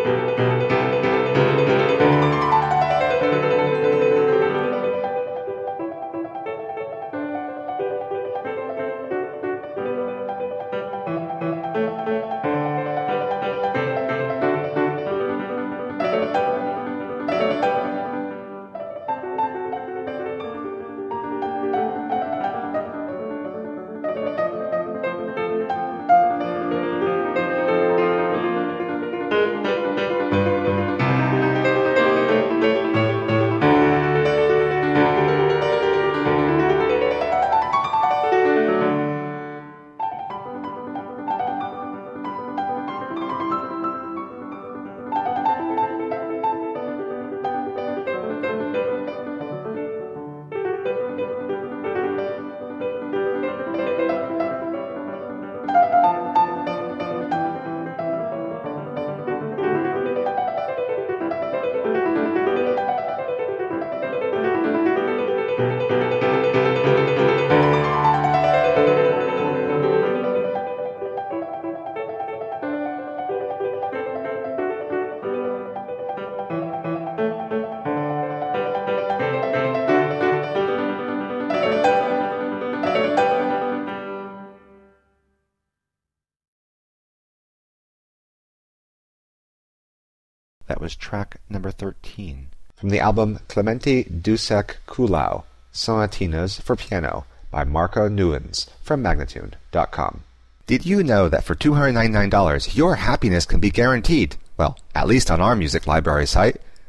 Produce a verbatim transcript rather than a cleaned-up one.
That was track number thirteen from the album Clementi Dussek Kulau, Sonatinas for Piano by Marco Newens from Magnatune dot com. Did you know that for two hundred ninety-nine dollars your happiness can be guaranteed? Well, at least on our music library site.